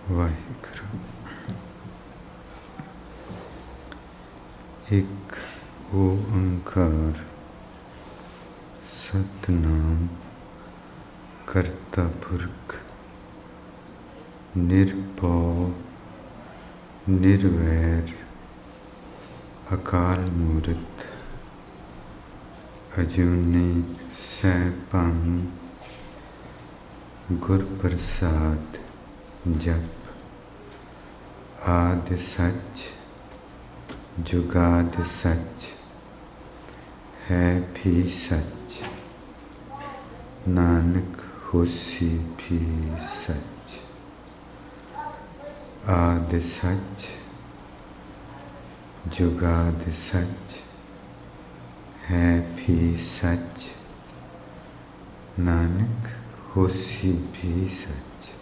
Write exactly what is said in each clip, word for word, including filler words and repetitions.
ਵਾਹਿਗੁਰੂ। ਇੱਕ ਓੰਕਾਰ ਸਤਿਨਾਮ ਕਰਤਾ ਪੁਰਖ ਨਿਰਭਉ ਨਿਰਵੈਰ ਅਕਾਲ ਮੂਰਤ ਅਜੂਨੀ ਸੈਭੰ ਗੁਰ ਪ੍ਰਸਾਦ। ਜਪ ਆਦਿ ਸੱਚ ਜੁਗਾਦਿ ਸੱਚ ਹੈ ਵੀ ਸੱਚ, ਨਾਨਕ ਹੋਸੀ ਵੀ ਸੱਚ। ਆਦਿ ਸੱਚ ਜੁਗਾਦਿ ਸੱਚ ਹੈ ਵੀ ਸੱਚ, ਨਾਨਕ ਹੋਸੀ ਵੀ ਸੱਚ।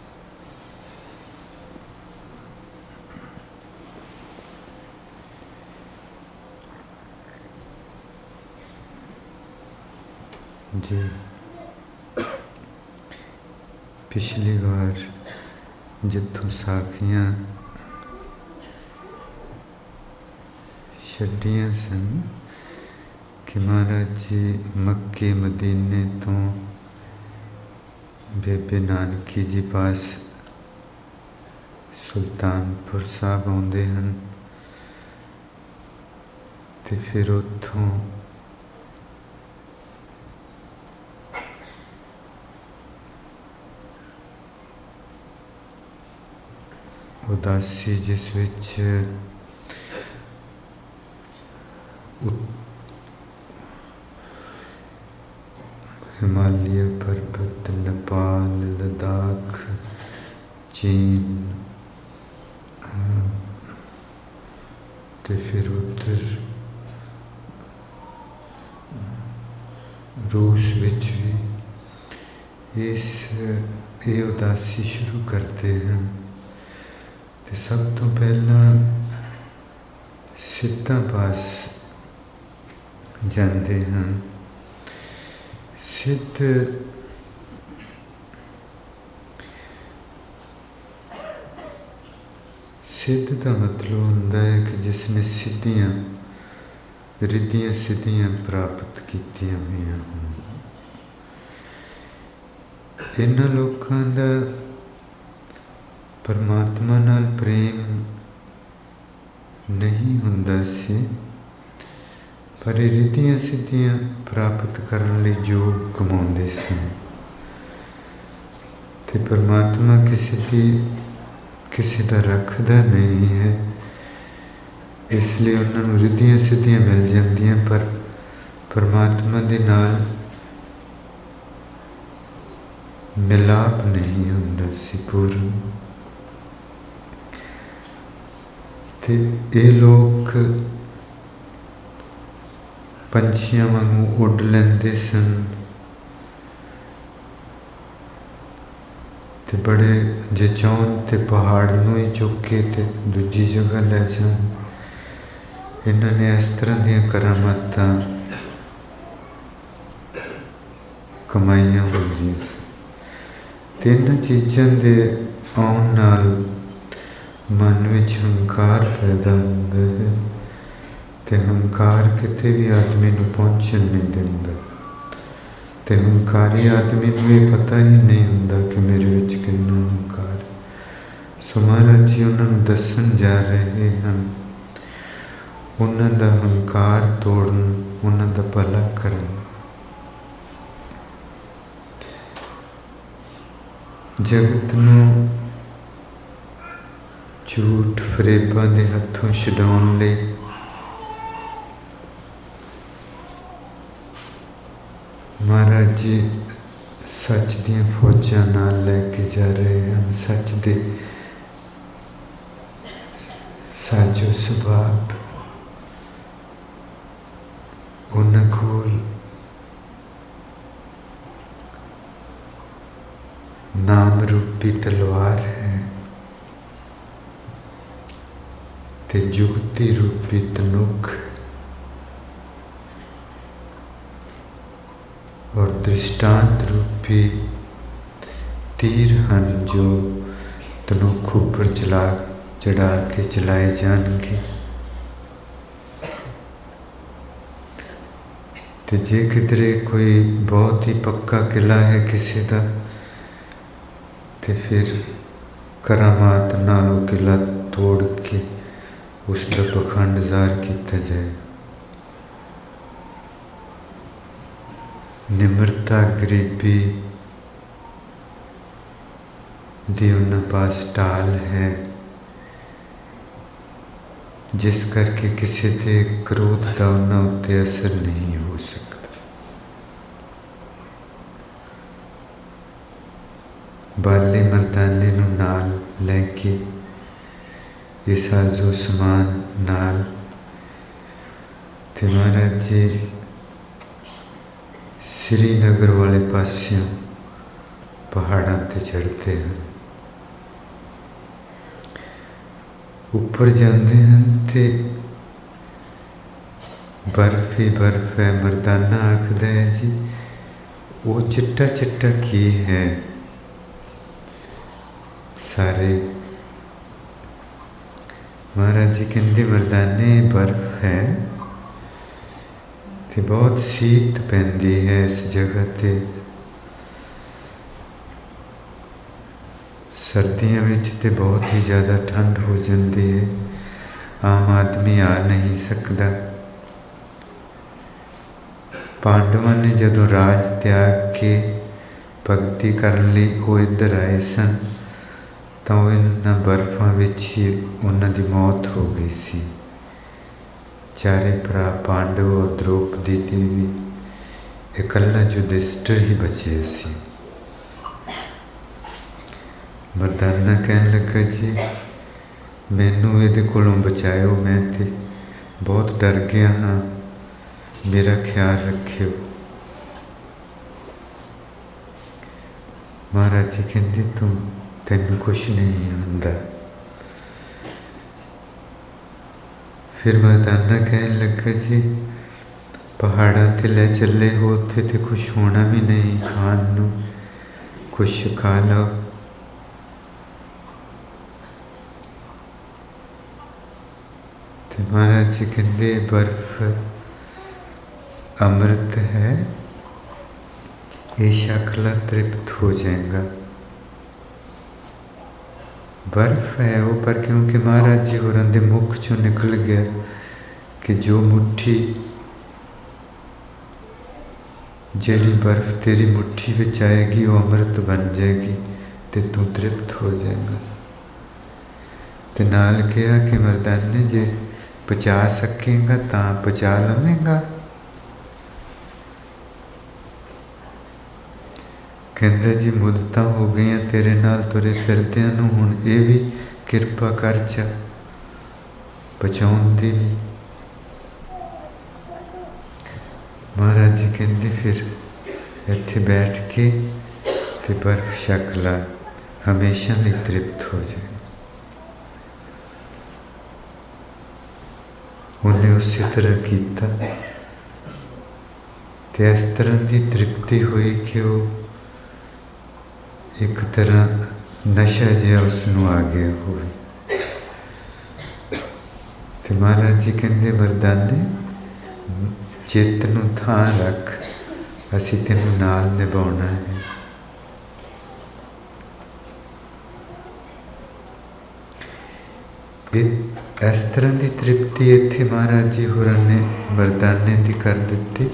ਜੀ ਪਿਛਲੀ ਵਾਰ ਜਿੱਥੋਂ ਸਾਖੀਆਂ ਛੱਡੀਆਂ ਸਨ ਕਿ ਮਹਾਰਾਜ ਜੀ ਮੱਕੇ ਮਦੀਨੇ ਤੋਂ ਬੇਬੇ ਨਾਨਕੀ ਜੀ ਪਾਸ ਸੁਲਤਾਨਪੁਰ ਸਾਹਿਬ ਆਉਂਦੇ ਹਨ ਤੇ ਫਿਰ ਉੱਥੋਂ ਉਦਾਸੀ ਜਿਸ ਵਿੱਚ ਹਿਮਾਲਿਆ ਪਰਬਤ, ਨੇਪਾਲ, ਲੱਦਾਖ, ਚੀਨ ਤੇ ਫਿਰ ਉੱਧਰ ਰੂਸ ਵਿੱਚ ਵੀ ਇਸ ਇਹ ਉਦਾਸੀ ਸ਼ੁਰੂ ਕਰਦੇ ਹਨ। ਤੇ ਸਭ ਤੋਂ ਪਹਿਲਾਂ ਸਿੱਧਾਂ ਪਾਸ ਜਾਂਦੇ ਹਨ। ਸਿੱਧ ਸਿੱਧ ਦਾ ਮਤਲਬ ਹੁੰਦਾ ਹੈ ਕਿ ਜਿਸ ਨੇ ਸਿੱਧੀਆਂ ਰਿੱਧੀਆਂ ਸਿੱਧੀਆਂ ਪ੍ਰਾਪਤ ਕੀਤੀਆਂ ਹੋਈਆਂ ਹੋਣ। ਇਹਨਾਂ ਲੋਕਾਂ ਦਾ ਪਰਮਾਤਮਾ ਨਾਲ ਪ੍ਰੇਮ ਨਹੀਂ ਹੁੰਦਾ ਸੀ, ਪਰ ਇਹ ਰਿੱਧੀਆਂ ਸਿੱਧੀਆਂ ਪ੍ਰਾਪਤ ਕਰਨ ਲਈ ਯੋਗ ਕਮਾਉਂਦੇ ਸਨ। ਤੇ ਪਰਮਾਤਮਾ ਕਿਸੇ ਦੀ ਕਿਸੇ ਦਾ ਰੱਖਦਾ ਨਹੀਂ ਹੈ, ਇਸ ਲਈ ਉਹਨਾਂ ਨੂੰ ਰਿੱਧੀਆਂ ਸਿੱਧੀਆਂ ਮਿਲ ਜਾਂਦੀਆਂ, ਪਰ ਪਰਮਾਤਮਾ ਦੇ ਨਾਲ ਮਿਲਾਪ ਨਹੀਂ ਹੁੰਦਾ ਸੀ ਪੂਰਨ। ਤੇ ਇਹ ਲੋਕ ਪੰਛੀਆਂ ਵਾਂਗੂ ਉੱਡ ਲੈਂਦੇ ਸਨ ਤੇ ਬੜੇ ਜੇ ਚਾਹੁਣ ਤੇ ਪਹਾੜ ਨੂੰ ਹੀ ਚੁੱਕ ਕੇ ਤੇ ਦੂਜੀ ਜਗ੍ਹਾ ਲੈ ਜਾਣ। ਇਹਨਾਂ ਨੇ ਇਸ ਤਰ੍ਹਾਂ ਦੀਆਂ ਕਰਾਮਾਤਾਂ ਕਮਾਈਆਂ ਹੁੰਦੀਆਂ ਤੇ ਇਹਨਾਂ ਚੀਜ਼ਾਂ ਦੇ ਆਉਣ ਨਾਲ ਮਨ ਵਿੱਚ ਹੰਕਾਰ ਪੈਦਾ ਹੁੰਦਾ ਹੈ ਤੇ ਹੰਕਾਰ ਕਿਤੇ ਵੀ ਆਦਮੀ ਨੂੰ ਪਹੁੰਚਣ ਨਹੀਂ ਦਿੰਦਾ ਤੇ ਹੰਕਾਰੀ ਆਦਮੀ ਨੂੰ ਇਹ ਪਤਾ ਹੀ ਨਹੀਂ ਹੁੰਦਾ ਕਿ ਮੇਰੇ ਵਿੱਚ ਕਿੰਨਾ ਹੰਕਾਰ। ਸੋ ਮਹਾਰਾਜ ਜੀ ਉਹਨਾਂ ਨੂੰ ਦੱਸਣ ਜਾ ਰਹੇ ਹਨ, ਉਹਨਾਂ ਦਾ ਹੰਕਾਰ ਤੋੜਨ, ਉਹਨਾਂ ਦਾ ਭਲਾ ਕਰਨ। ਜਗਤ ਨੂੰ ਝੂਠ ਫਰੇਬਾਂ ਦੇ ਹੱਥੋਂ ਛਡਾਉਣ ਲਈ ਮਹਾਰਾਜ ਜੀ ਸੱਚ ਦੀਆਂ ਫੌਜਾਂ ਨਾਲ ਲੈ ਕੇ ਜਾ ਰਹੇ ਹਨ। ਸੱਚ ਦੇ ਸਾਜੋ ਸੁਭਾਅ ਉਹਨਾਂ ਕੋਲ ਨਾਮ ਰੂਪੀ ਤਲਵਾਰ ਹੈ ਤੇ ਜੁਗਤੀ ਰੂਪੀ ਤਨੁਕ ਔਰ ਦ੍ਰਿਸ਼ਟਾਂਤ ਰੂਪੀ तीर ਹਨ जो ਧਨੁਖ ਉੱਪਰ ਚਲਾ ਚੜਾ ਕੇ ਚਲਾਏ ਜਾਣਗੇ। ਤੇ ਜੇ ਕਿਧਰੇ ਕੋਈ ਬਹੁਤ ਹੀ ਪੱਕਾ ਕਿਲਾ ਹੈ ਕਿਸੇ ਦਾ, ਤੇ ਫਿਰ ਕਰਾਮਾਤ ਨਾਲ ਉਹ ਕਿਲਾ ਤੋੜ ਕੇ ਉਸ ਦਾ ਪਖੰਡ ਜ਼ਾਹਰ ਕੀਤਾ ਜਾਏ। ਨਿਮਰਤਾ ਗਰੀਬੀ ਦੀ ਉਹਨਾਂ ਪਾਸ ਢਾਲ ਹੈ, ਜਿਸ ਕਰਕੇ ਕਿਸੇ ਤੇ ਕ੍ਰੋਧ ਦਾ ਉਹਨਾਂ ਉੱਤੇ ਅਸਰ ਨਹੀਂ ਹੋ ਸਕਦਾ। ਬਾਲੇ ਮਰਦਾਨੇ ਨੂੰ ਨਾਲ ਲੈ ਕੇ ਇਹ ਸਾਜ਼ੋ ਸਮਾਨ ਨਾਲ ਤੇ ਮਹਾਰਾਜ ਜੀ श्रीनगर वाले पासियों पहाड़ों ते चढ़ते हैं, ऊपर जाते हैं ते बर्फ ही बर्फ है। मरदाना आखदा है जी वो चिट्टा चिट्टा की है। सारे महाराज जी कहते मरदाने बर्फ है ਤੇ ਬਹੁਤ ਸੀਤ ਪੈਂਦੀ ਹੈ ਇਸ ਜਗ੍ਹਾ 'ਤੇ। ਸਰਦੀਆਂ ਵਿੱਚ ਤੇ ਬਹੁਤ ਹੀ ਜ਼ਿਆਦਾ ਠੰਡ ਹੋ ਜਾਂਦੀ ਹੈ, ਆਮ ਆਦਮੀ ਆ ਨਹੀਂ ਸਕਦਾ। ਪਾਂਡਵਾਂ ਨੇ ਜਦੋਂ ਰਾਜ ਤਿਆਗ ਕੇ ਭਗਤੀ ਕਰਨ ਲਈ ਉਹ ਇੱਧਰ ਆਏ ਸਨ, ਤਾਂ ਉਹ ਇਹਨਾਂ ਬਰਫਾਂ ਵਿੱਚ ਹੀ ਉਹਨਾਂ ਦੀ ਮੌਤ ਹੋ ਗਈ ਸੀ। ਚਾਰੇ ਭਰਾ ਪਾਂਡਵ ਔਰ द्रौपदी देवी, इकल्ला युधिष्ठिर ही बचे सी। मरदाना कहन लगा जी मैनू इहदे कोलों बचाओ, मैं ते बहुत डर गया हाँ, मेरा ख्याल रखियो। महाराज जी कहते तू तैनू कुछ नहीं आंदा। फिर मरदाना कहन लगा जी पहाड़ों ते ले चले हो, उत्थे ते कुछ होना भी नहीं, खान नू कुछ खा लो। तो महाराज जी कहते बर्फ अमृत है, ये शक्ला तृप्त हो जाएगा। बर्फ है वो, पर क्योंकि महाराज जी होरां दे मुख चों निकल गया कि जो मुट्ठी ਜਿਹੜੀ बर्फ तेरी मुट्ठी ਵਿੱਚ आएगी वो अमृत बन जाएगी ਤੇ तू तृप्त हो जाएगा। ਤੇ ਨਾਲ ਕਿਹਾ ਕਿ ਮਰਦਾਨੇ ਜੇ ਪਚਾ ਸਕੇਗਾ ਤਾਂ ਪਚਾ ਲਵੇਂਗਾ। ਕਹਿੰਦਾ ਜੀ ਮੁੱਦਤਾਂ ਹੋ ਗਈਆਂ ਤੇਰੇ ਨਾਲ ਤੁਰੇ ਫਿਰਦਿਆਂ ਨੂੰ, ਹੁਣ ਇਹ ਵੀ ਕਿਰਪਾ ਕਰ ਜਾ ਪਹੁੰਚਾਉਣ ਦੀ। महाराज जी कहते फिर इत्थे बैठ के ते बर्फ छक ला, हमेशा लिए तृप्त हो जाए। उन्हें उसी तरह किया ते इस तरह की तृप्ति हुई कि वो एक तरह नशा जिहा उसनूं आ गया होवे। ते महाराज जी कहते मरदाने चित्त नूं थां रख, असीं तैनूं नाल निभाउणा है। इस तरह की तृप्ति इत्थे महाराज जी होरां ने मरदाने दी कर दित्ती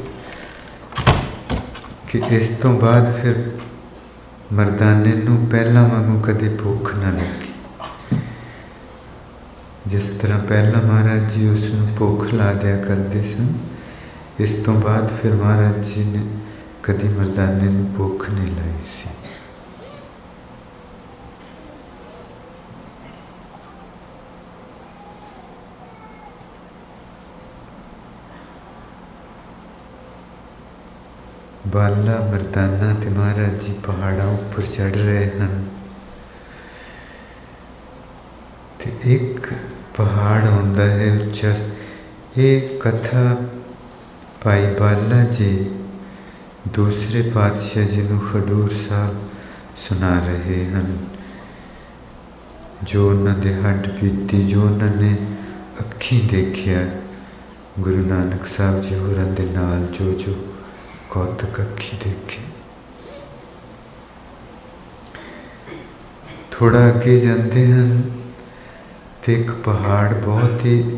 कि इस तो बाद फिर मरदाने नूं पहलां वांगू कदे भुख ना लगी। जिस तरह पहलां महाराज जी उसनूं भुख ला दिया करदे सन, इस तो बाद फिर महाराज जी ने कभी मरदाने नूं भुख नहीं लाई सी। बाला मरदाना ते महाराज जी पहाड़ों उपर चढ़ रहे हैं। ते एक पहाड़ होंदा है उच्चा। ये कथा भाई बाला जी दूसरे पातशाह जी नूं खडूर साहब सुना रहे हैं। ਜੋ ਉਹਨਾਂ ਦੇ ਹੱਡ ਬੀਤੀ, ਜੋ ਉਹਨਾਂ ਨੇ ਅੱਖੀਂ ਦੇਖਿਆ, ਗੁਰੂ ਨਾਨਕ ਸਾਹਿਬ ਜੀ ਹੋਰਾਂ ਦੇ ਨਾਲ ਜੋ ਜੋ ਕੌਤਕ ਅੱਖੀਂ ਦੇਖੇ। ਥੋੜ੍ਹਾ ਅੱਗੇ ਜਾਂਦੇ ਹਨ ਤੇ ਇੱਕ ਪਹਾੜ ਬਹੁਤ ਹੀ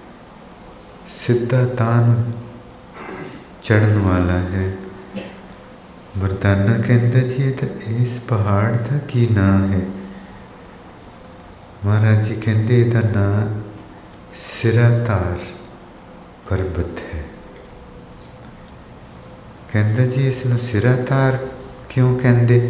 ਸਿੱਧਾ ਤਾਨ ਚੜ੍ਹਨ ਵਾਲਾ ਹੈ। ਮਰਦਾਨਾ ਕਹਿੰਦਾ ਜੀ ਇਹ ਤਾਂ ਇਸ ਪਹਾੜ ਦਾ ਕੀ ਨਾਂ ਹੈ? ਮਹਾਰਾਜ ਜੀ ਕਹਿੰਦੇ ਇਹਦਾ ਨਾਂ ਸਿਰਾਤਾਰ ਪਰਬਤ ਹੈ। ਕਹਿੰਦਾ ਜੀ ਇਸ ਨੂੰ ਸਿਰਾਤਾਰ ਕਿਉਂ ਕਹਿੰਦੇ?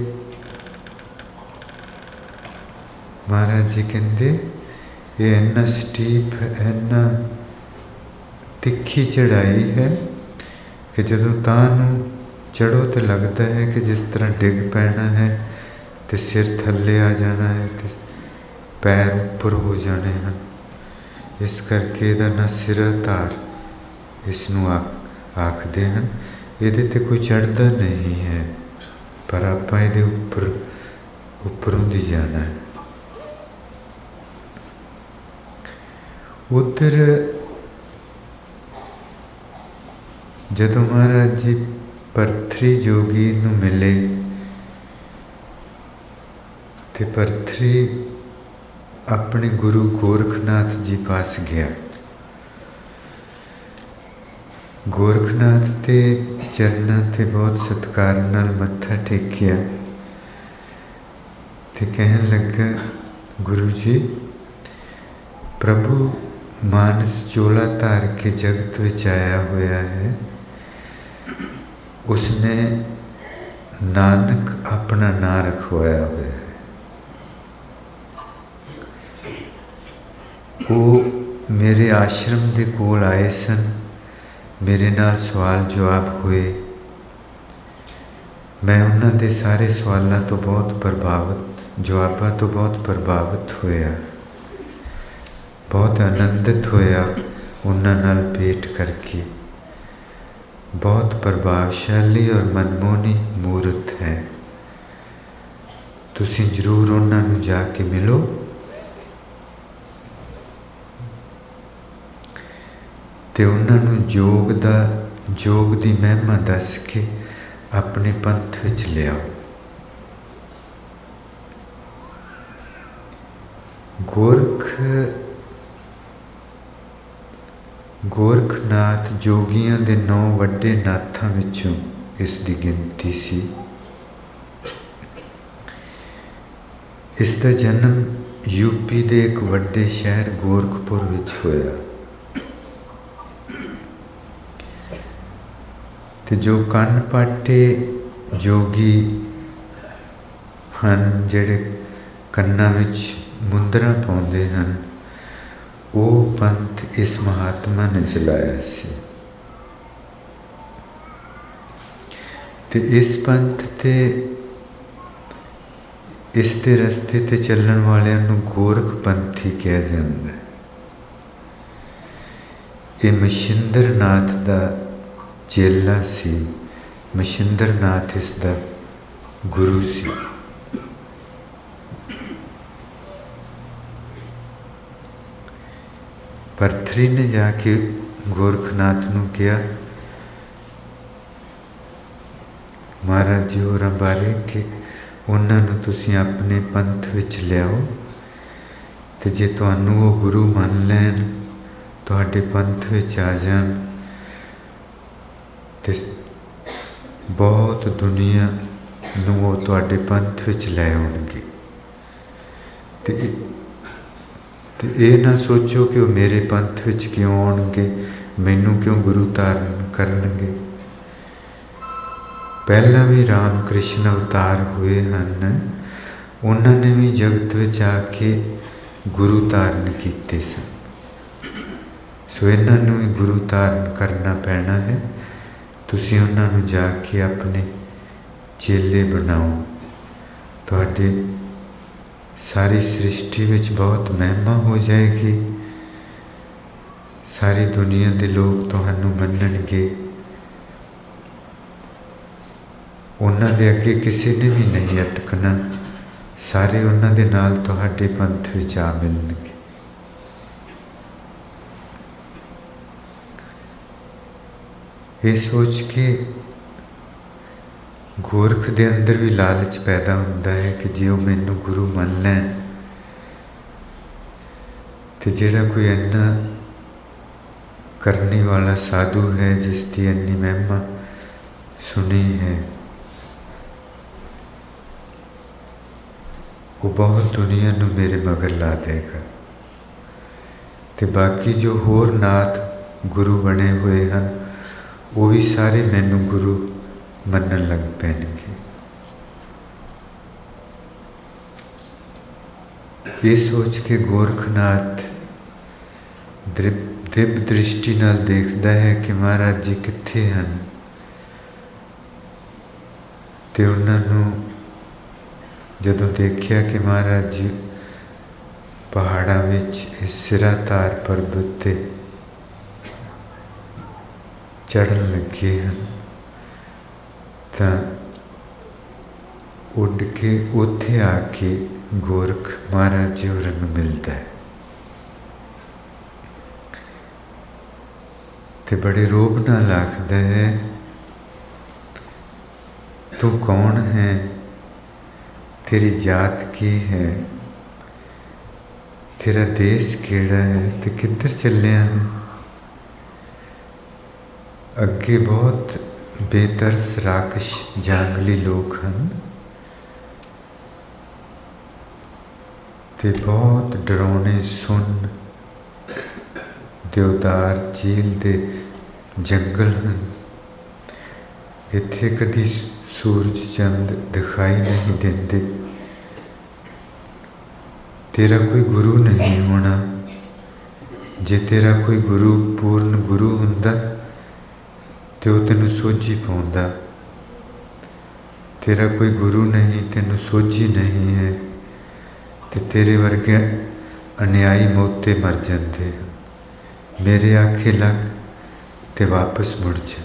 ਮਹਾਰਾਜ ਜੀ ਕਹਿੰਦੇ ਇਹ ਇੰਨਾ ਸਟੀਪ, ਇੰਨਾ ਤਿੱਖੀ ਚੜ੍ਹਾਈ ਹੈ ਕਿ ਜਦੋਂ ਤਾਂ ਨੂੰ ਚੜ੍ਹੋ ਤਾਂ ਲੱਗਦਾ ਹੈ ਕਿ ਜਿਸ ਤਰ੍ਹਾਂ ਡਿੱਗ ਪੈਣਾ ਹੈ ਅਤੇ ਸਿਰ ਥੱਲੇ ਆ ਜਾਣਾ ਹੈ ਅਤੇ ਪੈਰ ਉੱਪਰ ਹੋ ਜਾਣੇ ਹਨ। ਇਸ ਕਰਕੇ ਇਹਦਾ ਨਾਂ ਸਿਰਾਤਾਰ ਇਸ ਨੂੰ ਆਖ ਆਖਦੇ ਹਨ। ਇਹਦੇ 'ਤੇ ਕੋਈ ਚੜ੍ਹਦਾ ਨਹੀਂ ਹੈ, ਪਰ ਆਪਾਂ ਇਹਦੇ ਉੱਪਰ ਉੱਪਰੋਂ ਦੀ ਜਾਣਾ ਹੈ। ਉੱਧਰ ਜਦੋਂ ਮਹਾਰਾਜ ਜੀ ਭਰਤਰੀ ਜੋਗੀ ਨੂੰ ਮਿਲੇ ਤੇ ਭਰਤਰੀ ਆਪਣੇ ਗੁਰੂ ਗੋਰਖਨਾਥ ਜੀ ਪਾਸ ਗਿਆ। ਗੋਰਖਨਾਥ ਦੇ ਚਰਨਾਂ 'ਤੇ ਬਹੁਤ ਸਤਿਕਾਰ ਨਾਲ ਮੱਥਾ ਟੇਕਿਆ ਤੇ ਕਹਿਣ ਲੱਗਾ, ਗੁਰੂ ਜੀ, ਪ੍ਰਭੂ ਮਾਨਸ ਚੋਲਾ ਧਾਰ ਕੇ ਜਗਤ ਵਿੱਚ ਆਇਆ ਹੋਇਆ ਹੈ। ਉਸਨੇ ਨਾਨਕ ਆਪਣਾ ਨਾਂ ਰਖਵਾਇਆ ਹੋਇਆ ਹੈ। ਉਹ ਮੇਰੇ ਆਸ਼ਰਮ ਦੇ ਕੋਲ ਆਏ ਸਨ, ਮੇਰੇ ਨਾਲ ਸਵਾਲ ਜਵਾਬ ਹੋਏ। ਮੈਂ ਉਹਨਾਂ ਦੇ ਸਾਰੇ ਸਵਾਲਾਂ ਤੋਂ ਬਹੁਤ ਪ੍ਰਭਾਵਿਤ, ਜਵਾਬਾਂ ਤੋਂ ਬਹੁਤ ਪ੍ਰਭਾਵਿਤ ਹੋਇਆ, ਬਹੁਤ ਆਨੰਦਿਤ ਹੋਇਆ ਉਹਨਾਂ ਨਾਲ ਭੇਟ ਕਰਕੇ। ਬਹੁਤ ਪ੍ਰਭਾਵਸ਼ਾਲੀ ਔਰ ਮਨਮੋਹਣੀ ਮੂਰਤ ਹੈ। ਤੁਸੀਂ ਜ਼ਰੂਰ ਉਹਨਾਂ ਨੂੰ ਜਾ ਕੇ ਮਿਲੋ। ਤੇ ਉਹਨਾਂ ਨੂੰ ਯੋਗ ਦਾ ਯੋਗ ਦੀ ਮਹਿਮਾ ਦੱਸ ਕੇ ਆਪਣੇ ਪੰਥ ਵਿੱਚ ਲਿਆਓ। ਗੋਰਖ ਗੋਰਖਨਾਥ ਜੋਗੀਆਂ ਦੇ ਨੌ ਵੱਡੇ ਨਾਥਾਂ ਵਿੱਚੋਂ ਇਸ ਦੀ ਗਿਣਤੀ ਸੀ। ਇਸ ਦਾ ਜਨਮ ਯੂਪੀ ਦੇ ਇੱਕ ਵੱਡੇ ਸ਼ਹਿਰ ਗੋਰਖਪੁਰ ਵਿੱਚ ਹੋਇਆ। ਤੇ ਜੋ ਕੰਨ ਪਾਟੇ ਜੋਗੀ ਹਨ, ਜਿਹੜੇ ਕੰਨਾਂ ਵਿੱਚ ਮੁੰਦਰਾਂ ਪਾਉਂਦੇ ਹਨ, ਉਹ ਪੰਥ ਇਸ ਮਹਾਤਮਾ ਨੇ ਚਲਾਇਆ ਸੀ। ਤੇ ਇਸ ਪੰਥ ਤੇ ਇਸ ਦੇ ਰਸਤੇ ਤੇ ਚੱਲਣ ਵਾਲਿਆਂ ਨੂੰ ਗੋਰਖ ਪੰਥੀ ਕਿਹਾ ਜਾਂਦਾ ਹੈ। ਇਹ ਮਸ਼ਿੰਦਰ ਨਾਥ ਦਾ ਚੇਲਾ ਸੀ। ਮਸ਼ਿੰਦਰ ਨਾਥ ਇਸ ਦਾ ਗੁਰੂ ਸੀ। ਭਰਤਰੀ ਨੇ ਜਾ ਕੇ ਗੋਰਖਨਾਥ ਨੂੰ ਕਿਹਾ, ਮਹਾਰਾਜ ਜੀ ਹੋਰਾਂ ਬਾਰੇ ਕਿ ਉਹਨਾਂ ਨੂੰ ਤੁਸੀਂ ਆਪਣੇ ਪੰਥ ਵਿੱਚ ਲਿਆਓ, ਤੇ ਜੇ ਤੁਹਾਨੂੰ ਉਹ ਗੁਰੂ ਮੰਨ ਲੈਣ, ਤੁਹਾਡੇ ਪੰਥ ਵਿੱਚ ਆ ਜਾਣ, ਤੇ ਬਹੁਤ ਦੁਨੀਆ ਨੂੰ ਉਹ ਤੁਹਾਡੇ ਪੰਥ ਵਿੱਚ ਲੈ ਆਉਣਗੇ। ਤੇ ਤੇ ਇਹ ਨਾ ਸੋਚੋ ਕਿ ਉਹ ਮੇਰੇ ਪੰਥ ਵਿੱਚ ਕਿਉਂ ਆਉਣਗੇ, ਮੈਨੂੰ ਕਿਉਂ ਗੁਰੂ ਧਾਰਨ ਕਰਨਗੇ। ਪਹਿਲਾਂ ਵੀ ਰਾਮ ਕ੍ਰਿਸ਼ਨ ਅਵਤਾਰ ਹੋਏ ਹਨ, ਉਹਨਾਂ ਨੇ ਵੀ ਜਗਤ ਵਿੱਚ ਆ ਕੇ ਗੁਰੂ ਧਾਰਨ ਕੀਤੇ ਸਨ। ਸੋ ਇਹਨਾਂ ਨੂੰ ਵੀ ਗੁਰੂ ਧਾਰਨ ਕਰਨਾ ਪੈਣਾ ਹੈ। ਤੁਸੀਂ ਉਹਨਾਂ ਨੂੰ ਜਾ ਕੇ ਆਪਣੇ ਚੇਲੇ ਬਣਾਓ। ਤੁਹਾਡੇ ਸਾਰੀ ਸ੍ਰਿਸ਼ਟੀ ਵਿੱਚ ਬਹੁਤ ਮਹਿਮਾ ਹੋ ਜਾਏਗੀ। ਸਾਰੀ ਦੁਨੀਆ ਦੇ ਲੋਕ ਤੁਹਾਨੂੰ ਮੰਨਣਗੇ। ਉਹਨਾਂ ਦੇ ਅੱਗੇ ਕਿਸੇ ਨੇ ਵੀ ਨਹੀਂ ਅਟਕਣਾ। ਸਾਰੇ ਉਹਨਾਂ ਦੇ ਨਾਲ ਤੁਹਾਡੇ ਪੰਥ ਵਿੱਚ ਆ ਮਿਲਣਗੇ। ਇਹ ਸੋਚ ਕੇ ਗੋਰਖ ਦੇ ਅੰਦਰ ਵੀ ਲਾਲਚ ਪੈਦਾ ਹੁੰਦਾ ਹੈ ਕਿ ਜੇ ਉਹ ਮੈਨੂੰ ਗੁਰੂ ਮੰਨ ਲੈਣ ਤੇ ਜਿਹੜਾ ਕੋਈ ਇੰਨਾ ਕਰਨੀ ਵਾਲਾ ਸਾਧੂ ਹੈ, ਜਿਸ ਦੀ ਇੰਨੀ ਮਹਿਮਾ ਸੁਣੀ ਹੈ, ਉਹ ਬਹੁਤ ਦੁਨੀਆ ਨੂੰ ਮੇਰੇ ਮਗਰ ਲਾ ਦੇਗਾ ਤੇ ਬਾਕੀ ਜੋ ਹੋਰ ਨਾਥ ਗੁਰੂ ਬਣੇ ਹੋਏ ਹਨ ਉਹ ਵੀ ਸਾਰੇ ਮੈਨੂੰ ਗੁਰੂ ਮੰਨਣ ਲੱਗ ਪੈਣਗੇ। ਇਹ ਸੋਚ ਕੇ ਗੋਰਖਨਾਥ ਦਿਵ ਦ੍ਰਿਸ਼ਟੀ ਨਾਲ ਦੇਖਦਾ ਹੈ ਕਿ ਮਹਾਰਾਜ ਜੀ ਕਿੱਥੇ ਹਨ ਤੇ ਉਹਨਾਂ ਨੂੰ ਜਦੋਂ ਦੇਖਿਆ ਕਿ ਮਹਾਰਾਜ ਜੀ ਪਹਾੜਾਂ ਵਿੱਚ ਇਸ ਸਿਰਾਧਾਰ ਪਰਬਤ ਤੇ ਚੜ੍ਹਨ ਲੱਗੇ ਹਨ ਤਾਂ ਉੱਡ ਕੇ ਉੱਥੇ ਆ ਕੇ ਗੋਰਖ ਮਹਾਰਾਜ ਜੀ ਹੋਰਾਂ ਨੂੰ ਮਿਲਦਾ ਹੈ ਤੇ ਬੜੇ ਰੋਬ ਨਾਲ ਆਖਦਾ ਹੈ, ਤੂੰ ਕੌਣ ਹੈ, ਤੇਰੀ ਜਾਤ ਕੀ ਹੈ, ਤੇਰਾ ਦੇਸ਼ ਕਿਹੜਾ ਹੈ ਤੇ ਕਿੱਧਰ ਚੱਲਿਆ ਹੈ। ਅੱਗੇ ਬਹੁਤ ਬੇਤਰਸ ਰਾਕਸ਼ ਜਾਂਗਲੀ ਲੋਕ ਹਨ ਤੇ ਬਹੁਤ ਡਰਾਉਣੇ ਸੁੰਨ ਦੇਵਦਾਰ ਝੀਲ ਦੇ ਜੰਗਲ ਹਨ। ਇੱਥੇ ਕਦੀ ਸੂਰਜ ਚੰਦ ਦਿਖਾਈ ਨਹੀਂ ਦਿੰਦੇ। ਤੇਰਾ ਕੋਈ ਗੁਰੂ ਨਹੀਂ ਹੋਣਾ। ਜੇ ਤੇਰਾ ਕੋਈ ਗੁਰੂ ਪੂਰਨ ਗੁਰੂ ਹੁੰਦਾ ਤੇ ਉਹ ਤੈਨੂੰ ਸੋਝੀ ਪਾਉਂਦਾ। ਤੇਰਾ ਕੋਈ ਗੁਰੂ ਨਹੀਂ, ਤੈਨੂੰ ਸੋਝੀ ਨਹੀਂ ਹੈ ਤੇ ਤੇਰੇ ਵਰਗੇ ਅਨਿਆਈ ਮੋਤੇ ਮਰ ਜਾਂਦੇ। ਮੇਰੇ ਆਖੇ ਲੱਗ ਤੇ ਵਾਪਸ ਮੁੜ ਜਾ।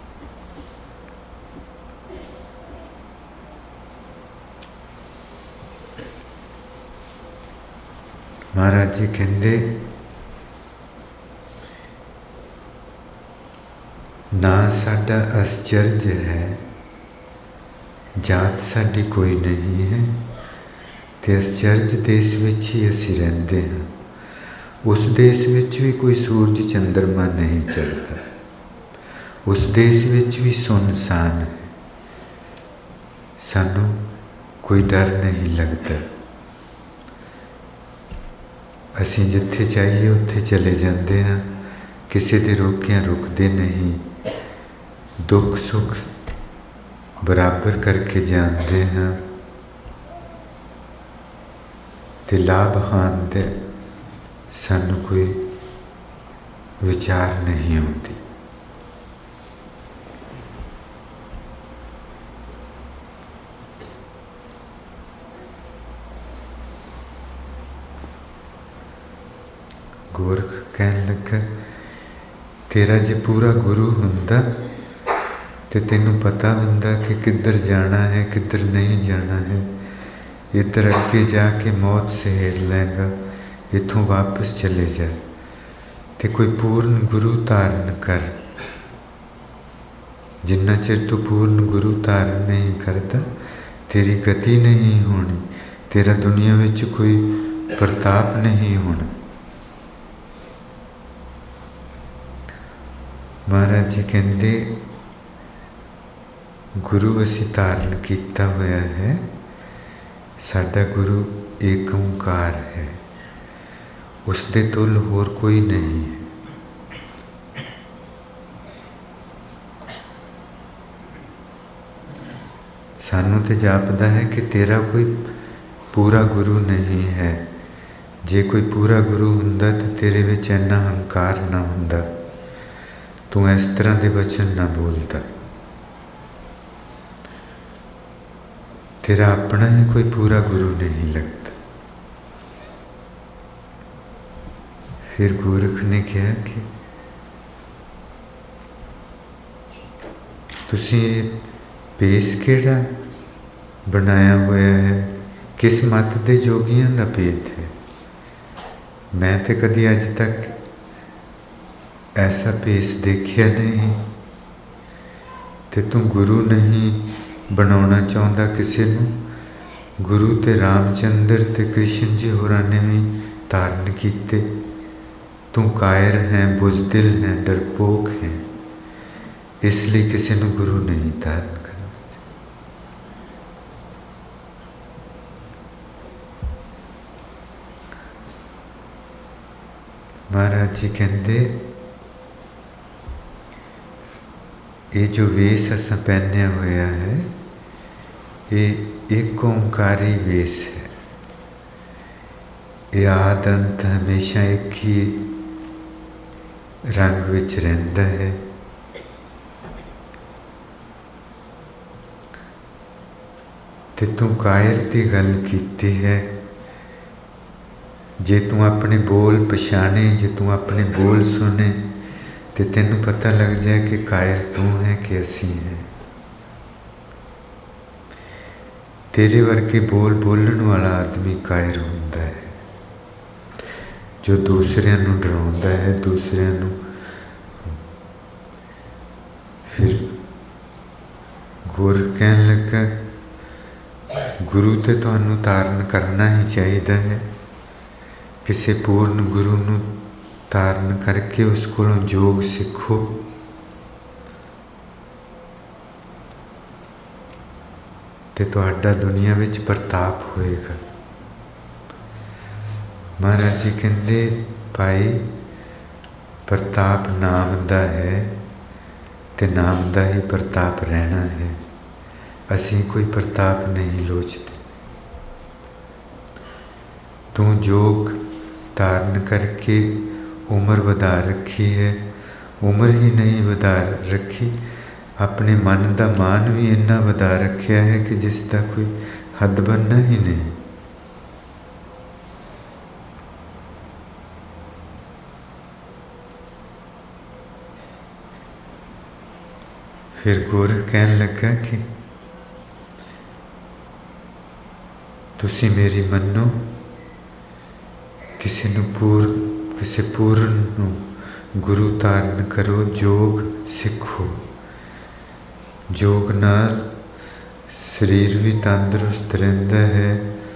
ਮਹਾਰਾਜ ਜੀ ਕਹਿੰਦੇ, ਨਾ ਸਾਡਾ ਅਸਚਰਜ ਹੈ, ਜਾਤ ਸਾਡੀ ਕੋਈ ਨਹੀਂ ਹੈ ਤੇ ਅਸਚਰਜ ਦੇਸ਼ ਵਿੱਚ ਹੀ ਅਸੀਂ ਰਹਿੰਦੇ ਹਾਂ। ਉਸ ਦੇਸ਼ ਵਿੱਚ ਵੀ ਕੋਈ ਸੂਰਜ ਚੰਦਰਮਾ ਨਹੀਂ ਚੜ੍ਹਦਾ। ਉਸ ਦੇਸ਼ ਵਿੱਚ ਵੀ ਸੁੰਨਸਾਨ ਹੈ। ਸਾਨੂੰ ਕੋਈ ਡਰ ਨਹੀਂ ਲੱਗਦਾ। ਅਸੀਂ ਜਿੱਥੇ ਚਾਹੀਏ ਉੱਥੇ ਚਲੇ ਜਾਂਦੇ ਹਾਂ। ਕਿਸੇ ਦੇ ਰੋਕਿਆਂ ਰੁਕਦੇ ਨਹੀਂ। ਦੁੱਖ ਸੁੱਖ ਬਰਾਬਰ ਕਰਕੇ ਜਾਂਦੇ ਹਾਂ ਤੇ ਲਾਭ ਹਾਨ ਦੇ ਸਾਨੂੰ ਕੋਈ ਵਿਚਾਰ ਨਹੀਂ ਆਉਂਦੀ। ਗੋਰਖ ਕਹਿਣ ਲੱਗਾ, ਤੇਰਾ ਜੇ ਪੂਰਾ ਗੁਰੂ ਹੁੰਦਾ ਤੇ ਤੈਨੂੰ ਪਤਾ ਹੁੰਦਾ ਕਿ ਕਿੱਧਰ ਜਾਣਾ ਹੈ, ਕਿੱਧਰ ਨਹੀਂ ਜਾਣਾ ਹੈ। ਇੱਧਰ ਅੱਗੇ ਜਾ ਕੇ ਮੌਤ ਸਹੇੜ ਲੈਗਾ, ਇੱਥੋਂ ਵਾਪਸ ਚਲੇ ਜਾ ਤੇ ਕੋਈ ਪੂਰਨ ਗੁਰੂ ਧਾਰਨ ਕਰ। ਜਿੰਨਾ ਚਿਰ ਤੂੰ ਪੂਰਨ ਗੁਰੂ ਧਾਰਨ ਨਹੀਂ ਕਰਦਾ, ਤੇਰੀ ਗਤੀ ਨਹੀਂ ਹੋਣੀ, ਤੇਰਾ ਦੁਨੀਆ ਵਿੱਚ ਕੋਈ ਪ੍ਰਤਾਪ ਨਹੀਂ ਹੋਣਾ। ਮਹਾਰਾਜ ਜੀ ਕਹਿੰਦੇ, ਗੁਰੂ ਅਸੀਂ ਧਾਰਨ ਕੀਤਾ ਹੋਇਆ ਹੈ। ਸਾਡਾ ਗੁਰੂ ਏਕ ਓਂਕਾਰ ਹੈ। ਉਸ ਦੇ ਤੁਲ ਹੋਰ ਕੋਈ ਨਹੀਂ ਹੈ। ਸਾਨੂੰ ਤੇ ਜਾਪਦਾ ਹੈ ਕਿ ਤੇਰਾ ਕੋਈ ਪੂਰਾ ਗੁਰੂ ਨਹੀਂ ਹੈ। ਜੇ ਕੋਈ ਪੂਰਾ ਗੁਰੂ ਹੁੰਦਾ ਤਾਂ ਤੇਰੇ ਵਿੱਚ ਇੰਨਾ ਹੰਕਾਰ ਨਾ ਹੁੰਦਾ, ਤੂੰ ਇਸ ਤਰ੍ਹਾਂ ਦੇ ਵਚਨ ਨਾ ਬੋਲਦਾ। ਤੇਰਾ ਆਪਣਾ ਹੀ ਕੋਈ ਪੂਰਾ ਗੁਰੂ ਨਹੀਂ ਲੱਗਦਾ। ਫਿਰ ਗੋਰਖ ਨੇ ਕਿਹਾ ਕਿ ਤੁਸੀਂ ਇਹ ਭੇਸ ਕਿਹੜਾ ਬਣਾਇਆ ਹੋਇਆ ਹੈ, किस मत दे जोगियां दा भेद है। मैं तो कभी अज तक ऐसा भेस देखिया नहीं। ते तू गुरु नहीं बनाना चाहता किसी नूं। गुरु ते रामचंद्र ते कृष्ण जी होरां ने भी धारण कीते। तू कायर है, बुजदिल है, डरपोक है, इसलिए किसी नूं गुरु नहीं धारण करना। महाराज जी कहते ये जो वेश असां पहनिया होया है ये एक ओंकारी वेश है। ये आद अंत हमेशा एक ही रंग विच रहिंदा है। ते तू कायर की गल कीती है। जे तू अपने बोल पछाणे, जे तू अपने बोल सुने तो तेनू पता लग जाए कि कायर तू है कि असी है। तेरे वर्गे बोल बोलण वाला आदमी कायर हुंदा है, जो दूसरिਆਂ ਨੂੰ डराउंदा है, दूसरिਆਂ ਨੂੰ। फिर गुर कहन लगा गुरु तो तुहानू धारण करना ही चाहिए है। किसी पूर्ण गुरु नू धारण करके उस कोलों योग सीखो। ते तुहाडा दुनिया विच प्रताप होएगा। महाराज जी कहते भाई प्रताप नाम दा है ते नाम दा ही प्रताप रहना है। असीं कोई प्रताप नहीं लोचते। तू योग धारण करके उम्र वधा रखी है, उम्र ही नहीं वधा रखी, अपने मन का मान भी इन्ना वधा रखा है कि जिसका कोई हद बनना ही नहीं। फिर गुर कहन लगा कि तुसी मेरी मनो, किसी नू पूर किसी पूर्ण नू गुरु धारण करो, योग सीखो। योग नाल शरीर भी तंदुरुस्त रहिंदा है,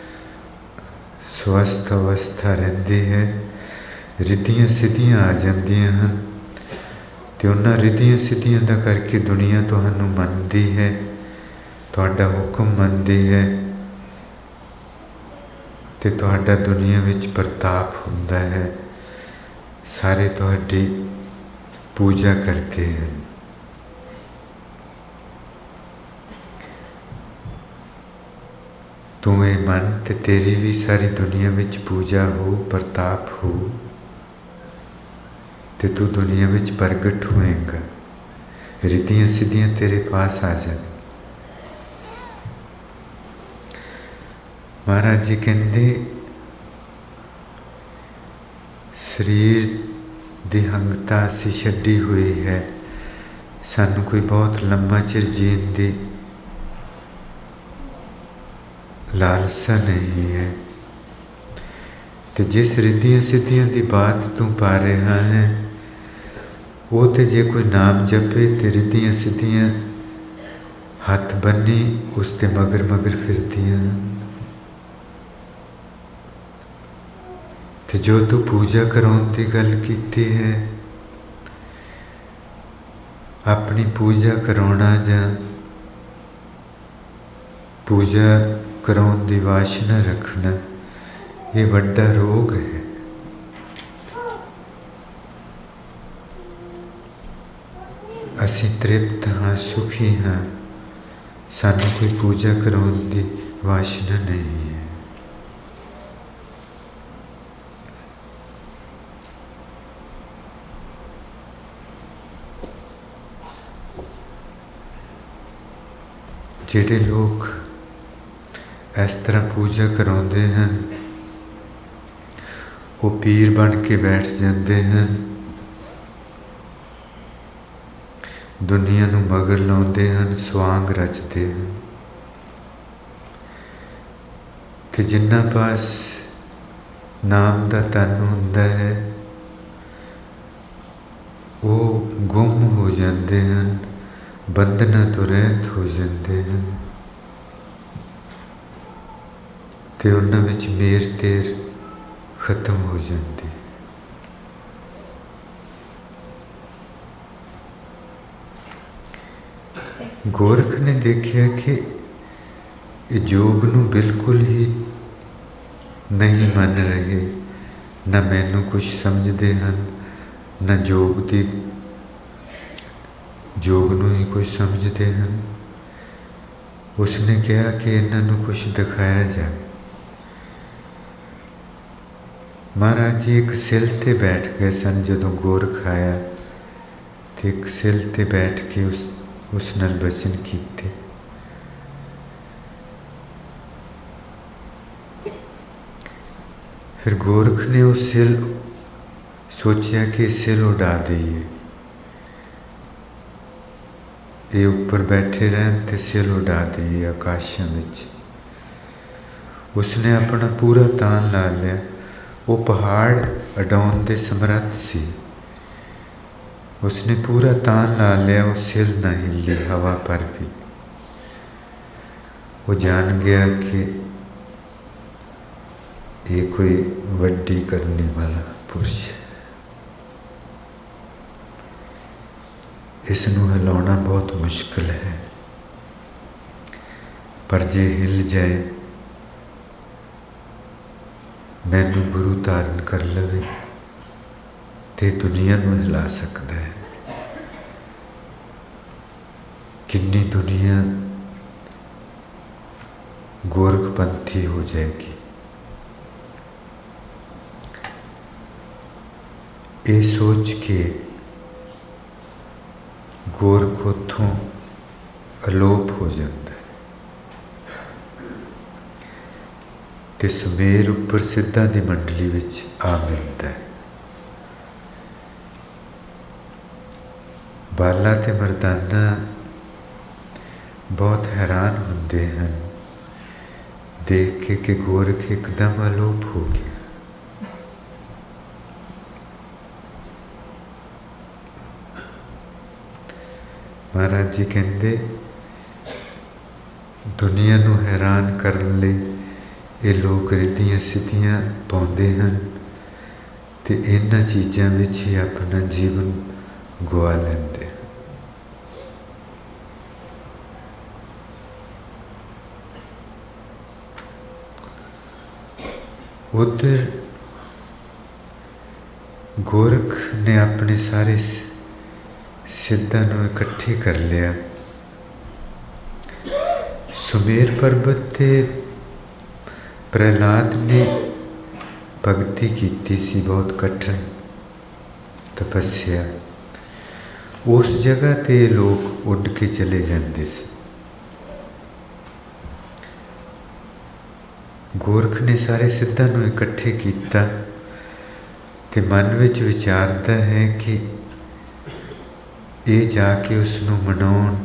स्वस्थ अवस्था रहिंदी है, रिद्धियां सिद्धियां आ जांदियां हन। ते उन्हां रिद्धियां सिद्धियां दा करके दुनिया तुहानू मनदी है, तुहाडा हुक्म मनदी है, ते तुहाडा दुनिया विच प्रताप हुंदा है। सारे तुहाडी पूजा करते हैं। तू ये मन ते तेरी भी सारी दुनिया विच पूजा हो, प्रताप हो, ते तू दुनिया विच प्रगट होएगा। रिद्धियां सिद्धियां तेरे पास आ जाए। महाराज जी कहते शरीर दी हंगता असी छड्डी हुई है, सानू कोई बहुत लंबा चिर जीण दी लालसा नहीं है। तो जिस रिद्धियां सिद्धियां की बात तू पा रहा है वो तो जे कोई नाम जपे तो रिद्धियां सिद्धियां हथ बन्नी उसते मगर मगर फिरदियां। तो जो तू पूजा कराउण की गल कीती है, अपनी पूजा कराउणा जां पूजा कराउण की वासना रखना ये वड्डा रोग है। असी तृप्त हाँ, सुखी हाँ, सानू कोई पूजा कराउण की वासना नहीं है। जिहड़े लोग इस तरह पूजा कराउंदे हैं वो पीर बन के बैठ जाते हैं, दुनिया नूं मगर लाउंदे हैं, स्वांग रचते हैं। ਤੇ ਜਿਨ੍ਹਾਂ ਪਾਸ ਨਾਮ ਦਾ ਤਨ ਹੁੰਦਾ ਹੈ ਉਹ ਗੁੰਮ ਹੋ ਜਾਂਦੇ ਹਨ, ਬੰਧਨਾਂ ਤੋਂ ਰਹਿਤ ਹੋ ਜਾਂਦੇ ਹਨ ਤੇ ਉਹਨਾਂ ਵਿੱਚ ਮੇਰ ਤੇਰ ਖਤਮ ਹੋ ਜਾਂਦੀ। ਗੋਰਖ ਨੇ ਦੇਖਿਆ ਕਿ ਇਹ ਯੋਗ ਨੂੰ ਬਿਲਕੁਲ ਹੀ ਨਹੀਂ ਮੰਨ ਰਹੇ, ਨਾ ਮੈਨੂੰ ਕੁਛ ਸਮਝਦੇ ਹਨ, ਨਾ ਯੋਗ ਦੀ ਯੋਗ ਨੂੰ ਹੀ ਕੁਛ ਸਮਝਦੇ ਹਨ। ਉਸਨੇ ਕਿਹਾ ਕਿ ਇਹਨਾਂ ਨੂੰ ਕੁਛ ਦਿਖਾਇਆ ਜਾਵੇ। ਮਹਾਰਾਜ ਜੀ ਇੱਕ ਸਿਲ ਤੇ ਬੈਠ ਗਏ ਸਨ ਜਦੋਂ ਗੋਰਖ ਆਇਆ, ਤੇ ਇੱਕ ਸਿਲ ਤੇ ਬੈਠ ਕੇ ਉਸ ਉਸ ਨਾਲ ਬਚਨ ਕੀਤੇ। ਫਿਰ ਗੋਰਖ ਨੇ ਉਹ ਸਿਲ ਸੋਚਿਆ ਕਿ ਸਿਲ ਉਡਾ ਦੇਈਏ, ਇਹ ਉੱਪਰ ਬੈਠੇ ਰਹਿਣ ਤੇ ਸਿਲ ਉਡਾ ਦੇਈਏ ਆਕਾਸ਼ਾਂ ਵਿੱਚ। ਉਸਨੇ ਆਪਣਾ ਪੂਰਾ ਤਾਣ ਲਾ ਲਿਆ। ਉਹ ਪਹਾੜ ਉਡਾਉਣ ਦੇ ਸਮਰੱਥ ਸੀ। ਉਸਨੇ ਪੂਰਾ ਤਾਣ ਲਾ ਲਿਆ, ਉਹ ਸਿਲ ਨਾ ਹਿੱਲੀ ਹਵਾ ਪਰ ਵੀ। ਉਹ ਜਾਣ ਗਿਆ ਕਿ ਇਹ ਕੋਈ ਵੱਡੀ ਕਰਨੇ ਵਾਲਾ ਪੁਰਸ਼ ਹੈ, ਇਸ ਨੂੰ ਹਿਲਾਉਣਾ ਬਹੁਤ ਮੁਸ਼ਕਿਲ ਹੈ, ਪਰ ਜੇ ਹਿੱਲ ਜਾਏ, ਮੈਨੂੰ ਗੁਰੂ ਧਾਰਨ ਕਰ ਲਵੇ ਤੇ ਦੁਨੀਆ ਨੂੰ ਹਿਲਾ ਸਕਦਾ ਹੈ। ਕਿੰਨੀ ਦੁਨੀਆ ਗੋਰਖਪੰਥੀ ਹੋ ਜਾਏਗੀ। ਇਹ ਸੋਚ ਕੇ ਗੋਰਖ ਉੱਥੋਂ ਅਲੋਪ ਹੋ ਜਾਂਦਾ ਹੈ ਤੇ ਸੁਮੇਰ ਉੱਪਰ ਸਿੱਧਾਂ ਦੀ ਮੰਡਲੀ ਵਿੱਚ ਆ ਮਿਲਦਾ ਹੈ। ਬਾਲਾ ਤੇ ਮਰਦਾਨਾ ਬਹੁਤ ਹੈਰਾਨ ਹੁੰਦੇ ਹਨ ਦੇਖ ਕੇ ਕਿ ਗੋਰਖ ਇੱਕਦਮ ਅਲੋਪ ਹੋ ਗਿਆ। ਮਹਾਰਾਜ ਜੀ ਕਹਿੰਦੇ ਦੁਨੀਆ ਨੂੰ ਹੈਰਾਨ ਕਰਨ ਲਈ ਇਹ ਲੋਕ ਰਿੱਧੀਆਂ ਸਿੱਧੀਆਂ ਪਾਉਂਦੇ ਹਨ ਤੇ ਇਹਨਾਂ ਚੀਜ਼ਾਂ ਵਿੱਚ ਹੀ ਆਪਣਾ ਜੀਵਨ ਗੁਆ ਲੈਂਦੇ। ਉਧਰ ਗੋਰਖ ਨੇ ਆਪਣੇ ਸਾਰੇ ਸਿੱਧਾਂ ਨੂੰ ਇਕੱਠੇ ਕਰ ਲਿਆ। ਸੁਮੇਰ ਪਰਬਤ ਤੇ ਪ੍ਰਹਿਲਾਦ ਨੇ ਭਗਤੀ ਕੀਤੀ ਸੀ, ਬਹੁਤ ਕਠਿਨ ਤਪੱਸਿਆ। ਉਸ ਜਗ੍ਹਾ ਤੇ ਲੋਕ ਉੱਡ ਕੇ ਚਲੇ ਜਾਂਦੇ ਸੀ। ਗੋਰਖ ਨੇ ਸਾਰੇ ਸਿੱਧਾਂ ਨੂੰ ਇਕੱਠੇ ਕੀਤਾ ਤੇ ਮਨ ਵਿੱਚ ਵਿਚਾਰਦਾ ਹੈ ਕਿ ਇਹ ਜਾ ਕੇ ਉਸ ਨੂੰ ਮਨਾਉਣ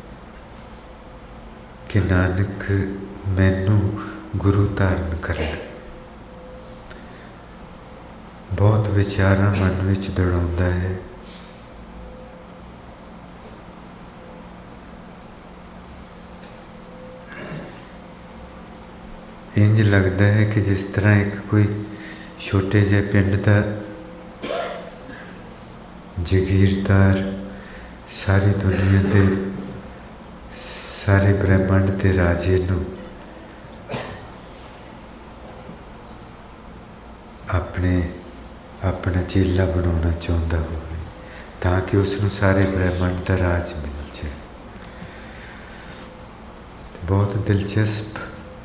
ਕਿ ਨਾਨਕ ਮੈਨੂੰ ਗੁਰੂ ਧਾਰਨ ਕਰ ਲੈ। ਬਹੁਤ ਵਿਚਾਰਾਂ ਮਨ ਵਿੱਚ ਦੌੜਾਉਂਦਾ ਹੈ। ਇੰਝ ਲੱਗਦਾ ਹੈ ਕਿ ਜਿਸ ਤਰ੍ਹਾਂ ਇੱਕ ਕੋਈ ਛੋਟੇ ਜਿਹੇ ਪਿੰਡ ਦਾ ਜਗੀਰਦਾਰ ਸਾਰੀ ਦੁਨੀਆ ਦੇ ਸਾਰੇ ਬ੍ਰਹਿਮੰਡ ਦੇ ਰਾਜੇ ਨੂੰ ਆਪਣੇ ਆਪਣਾ ਚੇਲਾ ਬਣਾਉਣਾ ਚਾਹੁੰਦਾ ਹੋਵੇ ਤਾਂ ਕਿ ਉਸ ਨੂੰ ਸਾਰੇ ਬ੍ਰਹਿਮੰਡ ਦਾ ਰਾਜ ਮਿਲ ਜਾਏ। ਬਹੁਤ ਦਿਲਚਸਪ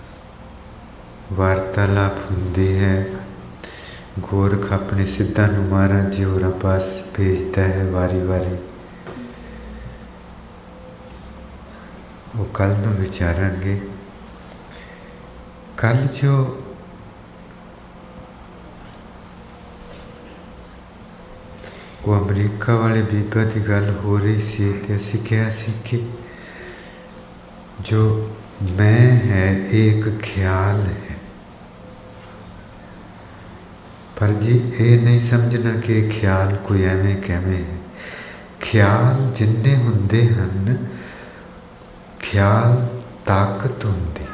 ਵਾਰਤਾਲਾਪ ਹੁੰਦੀ ਹੈ। ਗੋਰਖ ਆਪਣੇ ਸਿੱਧਾਂ ਨੂੰ ਮਹਾਰਾਜ ਜੀ ਹੋਰਾਂ ਪਾਸ ਭੇਜਦਾ ਹੈ ਵਾਰੀ ਵਾਰੀ। ਉਹ ਕੱਲ੍ਹ ਨੂੰ ਵਿਚਾਰਾਂਗੇ। ਕੱਲ੍ਹ ਜੋ ਉਹ ਅਮਰੀਕਾ ਵਾਲੇ ਬੀਬਾ ਦੀ ਗੱਲ ਹੋ ਰਹੀ ਸੀ ਤੇ ਅਸੀਂ ਕਿਹਾ ਸੀ ਕਿ ਜੋ ਮੈਂ ਹੈ ਇਹ ਇੱਕ ਖਿਆਲ ਹੈ। पर जी ये नहीं समझना कि ख्याल कोई एवें कैवें है। ख्याल जिन्ने हुंदे हन, ख्याल ताकत हुंदी,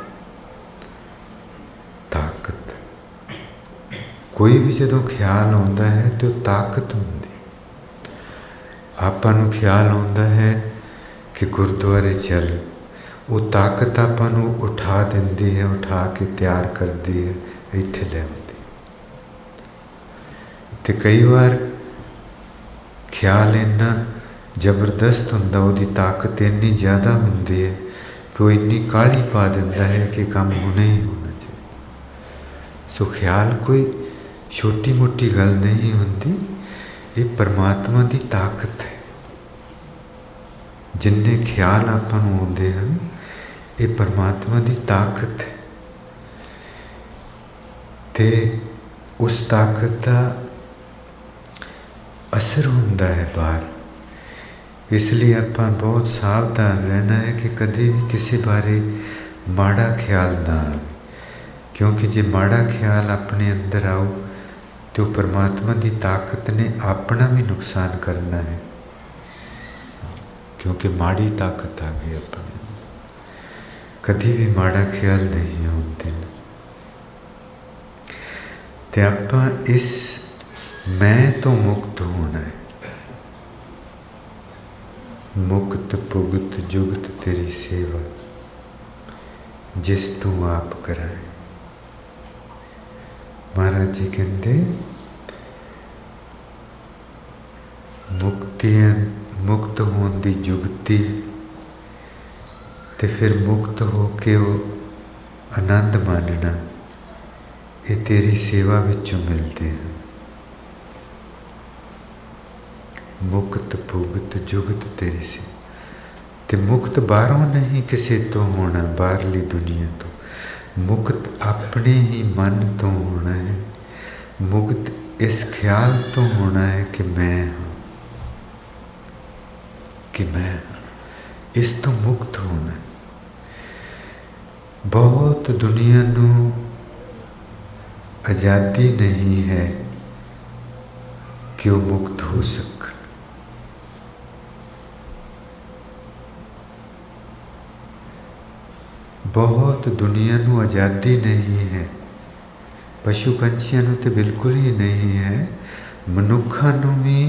ताकत। कोई भी जदों ख्याल आउंदा है तो ताकत हुंदी। आपां नूं ख्याल आउंदा है कि गुरुद्वारे चल, वो ताकत आपां नूं उठा दिंदी है, उठा के तैयार करती है, इत्थे ले आउंदी। ते कई बार ख्याल इन्ना जबरदस्त हुंदा, उहदी ताकत इन्नी ज़्यादा हुंदी है कि वो इन्नी काहली पा दिंदा है कि काम हुणे ही होना चाहिए। सो ख्याल कोई छोटी मोटी गल नहीं हुंदी, ये परमात्मा की ताकत है। जिन्ने ख्याल आपां नूं आउंदे हन, ये परमात्मा की ताकत है। ते उस ताकत का असर हुंदा है बाहर। इसलिए आपां बहुत सावधान रहना है कि कभी भी किसी बारे माड़ा ख्याल ना आए, क्योंकि जे माड़ा ख्याल अपने अंदर आओ तो परमात्मा की ताकत ने अपना भी नुकसान करना है, क्योंकि माड़ी ताकत आ गई अपने। कभी भी माड़ा ख्याल नहीं आउंदे। ते आपां इस मैं तो मुक्त होना है। मुक्त भुगत जुगत तेरी सेवा, जिस तू आप कराए। महाराज जी कहते मुक्ति मुक्त होने की जुगती, तो फिर मुक्त होके वो आनंद मानना, ये तेरी सेवा विचों मिलते हैं। मुक्त भुगत जुगत तेरी से, ते मुक्त बाहरों नहीं किसी तो होना, बाहरली दुनिया तो। मुक्त अपने ही मन तो होना है। मुक्त इस ख्याल तो होना है कि मैं हाँ, कि मैं हाँ, इस तो मुक्त होना है। बहुत दुनिया नूं आज़ादी नहीं है कि वो मुक्त हो सके। बहुत दुनिया नूं आज़ादी नहीं है, पशु पंछियों नूं तो बिल्कुल ही नहीं है। मनुखा नूं भी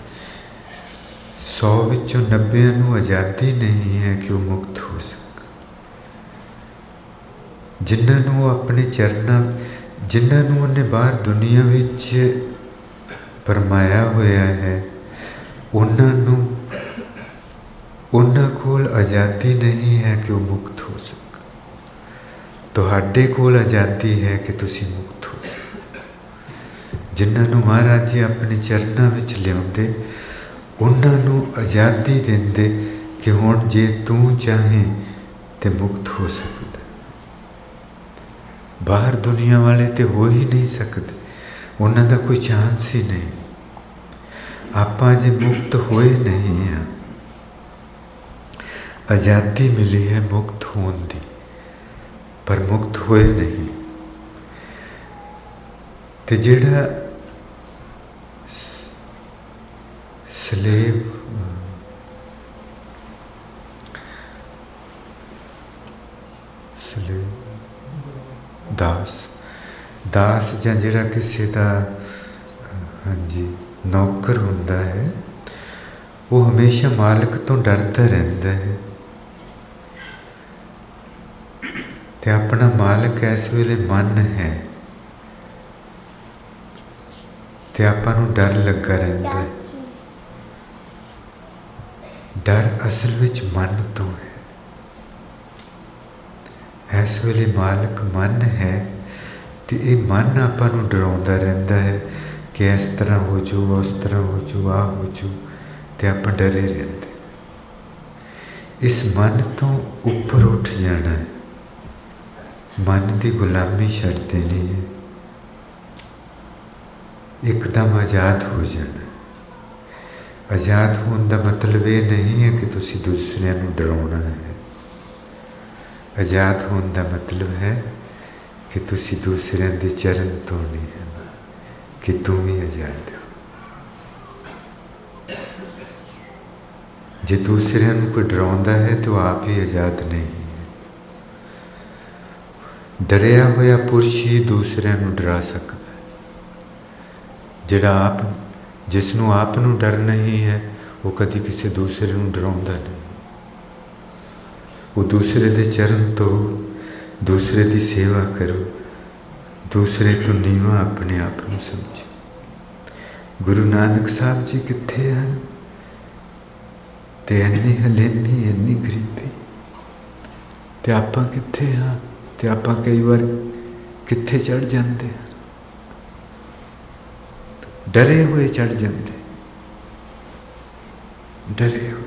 सौ विचों नब्बे नूं आज़ादी नहीं है कि वो मुक्त हो सके। जिन्होंने अपने चरणों, जिन्होंने उन्हें बाहर दुनिया विच परमाया होया है, उन्होंने उन्हां कोल आज़ादी नहीं है कि वो मुक्त हो सके। तुहाडे कोल आज़ादी है कि तुसी मुक्त हो। जिन्होंने महाराज जी अपने चरणों विच लियाउंदे, उन्होंने आज़ादी देंदे कि हुण जे तू चाहे तो मुक्त हो सकता। बाहर दुनिया वाले तो हो ही नहीं सकते, उन्हां दा कोई चांस ही नहीं। आपां जे मुक्त होए नहीं हैं, आज़ादी मिली है मुक्त होने की, पर मुक्त होए नहीं। ते जिहड़ा स्लेव स्लेव दास दास जां जिहड़ा किसी का हाँ जी नौकर हुंदा है, वो हमेशा मालिक तो डरता रहता है। ते अपना मालिक इस वेले मन है, ते आपां नूं डर लगा रहिंदा है। डर असल विच मन तो है। इस वेले मालिक मन है, तो ये मन आपां नूं डराउंदा रहिंदा है कि इस तरह हो जू, उस तरह हो जू, आ हो जू, तो आपां डरे रहंदे। इस मन तो उपर उठ जाना है, मन की गुलामी छड्ड देनी है, एकदम आज़ाद हो जाना। आज़ाद होने का मतलब ये नहीं है कि तुसी दूसरिਆਂ ਨੂੰ डराउणा है। आज़ाद होने का मतलब है कि तुसी दूसरिਆਂ ਦੇ चरण धोने हैं, कि तू भी आजाद हो। जे दूसरिਆਂ ਨੂੰ कोई डराउंदा है तो आप ही आजाद नहीं है। डरिया होया पुरुष ही दूसरिਆਂ ਨੂੰ डरा सकता है। ਜਿਹੜਾ आप जिसनों आप ਨੂੰ डर नहीं है वो कभी किसी दूसरे ਨੂੰ डराउंदा नहीं। वो दूसरे दे चरण तो दूसरे की सेवा करो, दूसरे तो नीवा अपने आप को समझो। गुरु नानक साहब जी कित्थे हैं ते इन्नी हलेमी इन्नी गरीबी ते आपां कित्थे हाँ ते आपां कई बार कित्थे चढ़ जाते हैं, डरे हुए चढ़ जाते, डरे हुए।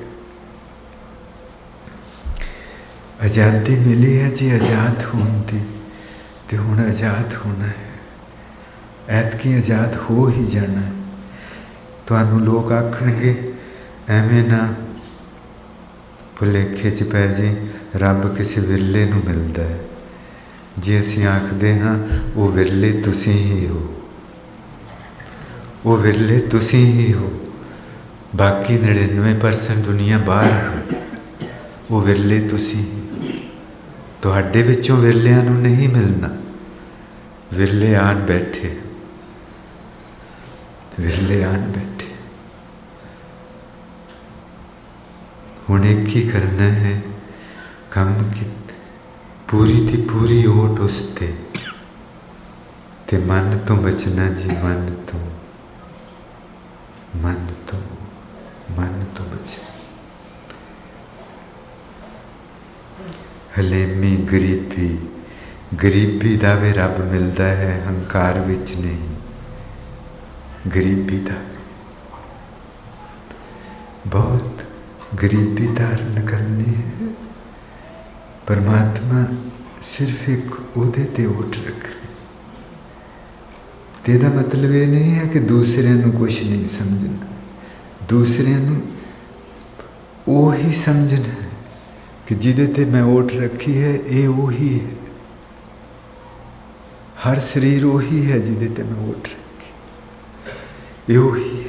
आज़ादी मिली है जी आज़ाद होने की, तो हुण आज़ाद होना है, ऐतकी आज़ाद हो ही जाना है। तुहानू लोग आखणगे एवें ना भुलेखे च पै जी रब किसी विरले नूं मिलदा है। जे असीं आखदे हाँ वो विरले तुसीं ही हो, वो विरले तुसीं ही हो, बाकी नड़िनवे परसेंट दुनिया बाहर है, वो विरले तुसीं ही। तुहाडे विचों विरलिਆਂ ਨੂੰ नहीं मिलना, विरले आन बैठे, विरले आन बैठे। हुण एक ही करना है कम की पूरी थी पूरी ओट उसते ते मन तो बचना जी, मन तो मन तो मन तो बचना। हलेमी गरीबी गरीबी दा वे रब मिलता है, हंकार विच नहीं, गरीबी दा बहुत गरीबी धारण करनी है। परमात्मा सिर्फ एक उहदे ते ओट रखनी। तेरा मतलब ये नहीं है कि दूसरिਆਂ ਨੂੰ कुछ नहीं समझना, दूसरिਆਂ ਨੂੰ वो ही समझना है कि जिदे ते मैं ओट रखी है ये वही है। हर शरीर वही है जिदे ते मैं ओट रखी, ये वही है,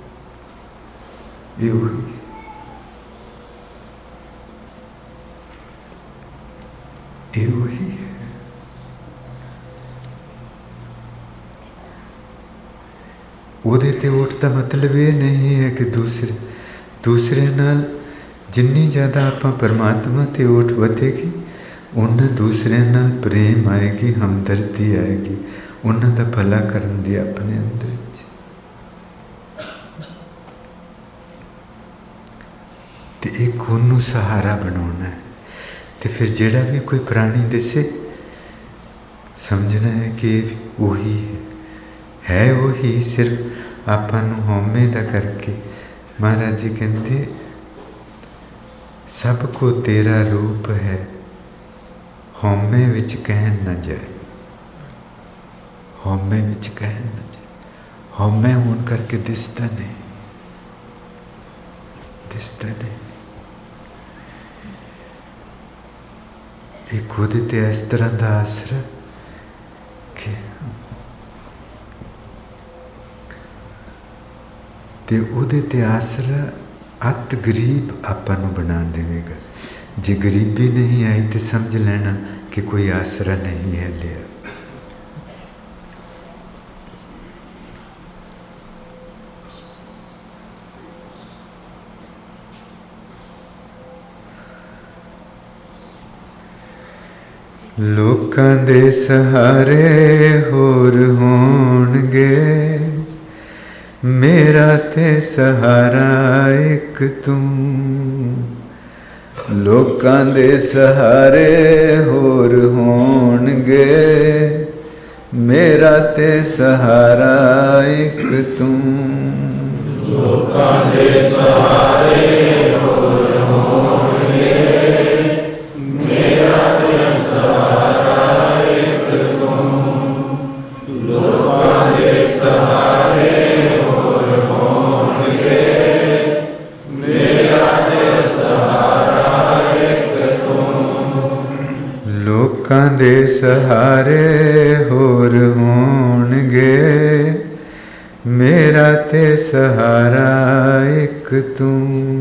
ये वही है। ये वही है। ਉਹਦੇ ਤੇ ओट का मतलब ये नहीं है कि दूसरे दूसरे नाल जिन्नी ज़्यादा आपां परमात्मा ते ओट वधेगी उन्ना दूसरिਆਂ नाल प्रेम आएगी, हमदर्दी आएगी, उन्हां दा भला करन दी अपने अंदर। ते एक ਉਹਨੂੰ सहारा बनाना है। तो फिर जेड़ा भी कोई प्राणी दिसे समझना है कि वही है, है वही, सिर्फ आपां नूं हौमे दा करके। महाराज जी कहते सबको तेरा रूप है, हौमे विच कहन न जाए, हौमे विच कहन न जाए। हौमे होन करके दिसता नहीं, दिसता नहीं। एक खुद ते इस तरह का आसरा कि ते उहदे ते आसरा अत गरीब आपां नूं बना देवेगा। जे गरीबी नहीं आई तो समझ लेना कि कोई आसरा नहीं है लिया। लोकां दे सहारे होर होणगे, मेरा ते सहारा एक तू। लोकां दे सहारे होर होणगे, मेरा ते सहारा एक तू। लोकां दे सहारे होर होणगे, मेरा ते सहारा एक तू। लोकां दे सहारे होर होणगे, मेरा ते सहारा एक तू। लोकां दे सहारे होर होणगे, ते सहारा एक तू,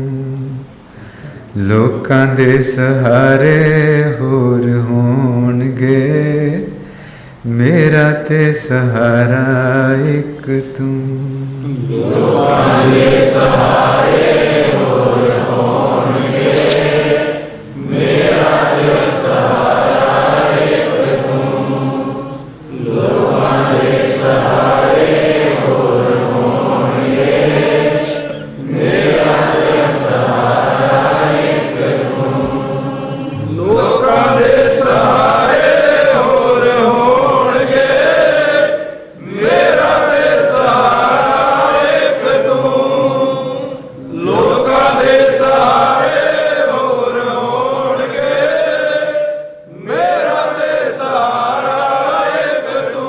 लोकां दे सहारे होर होणगे, मेरा ते सहारा एक तू। लोकां दे सहारे होर होणगे, मेरा ते सहारा एक तू, लोकां दे सहारे होर होणगे, मेरा ते सहारा एक तू। लोकां दे सहारे होर होणगे, मेरा ते सहारा एक तू, लोकां दे सहारे होर होणगे, मेरा ते सहारा एक तू।